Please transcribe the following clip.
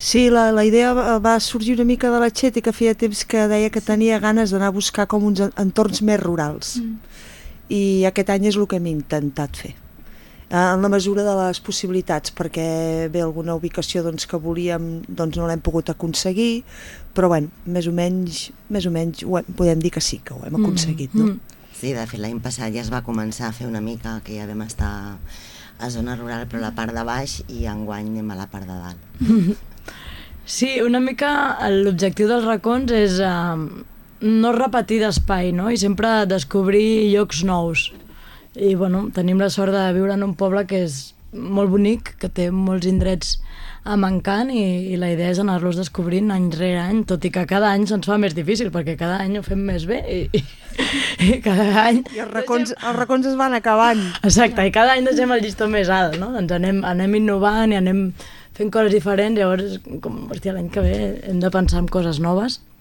Sí, la idea va sorgir una mica de la Txeti, que feia temps que deia que tenia ganes d'anar a buscar com uns entorns més rurals. I aquest any és el que hem intentat fer. En la mesura de les possibilitats, perquè bé, alguna ubicació doncs, que volíem doncs, no l'hem pogut aconseguir, però bueno, més o menys podem dir que sí, que ho hem aconseguit. No? Sí, de fet l'any passat ja es va començar a fer una mica, que ja vam estar a zona rural, però a la part de baix, i enguany anem a la part de dalt. Sí, una mica l'objectiu dels racons és no repetir d'espai, no? I sempre descobrir llocs nous. I bueno, tenim la sort de viure en un poble que és molt bonic, que té molts indrets amb encant, i la idea és anar-los descobrint any rere any, tot i que cada any se'ns fa més difícil, perquè cada any ho fem més bé i cada any... I els racons es van acabant. Exacte, i cada any deixem el llistó més alt, no? Doncs anem innovant i anem fent coses diferents, llavors com, hòstia, l'any que ve hem de pensar en coses noves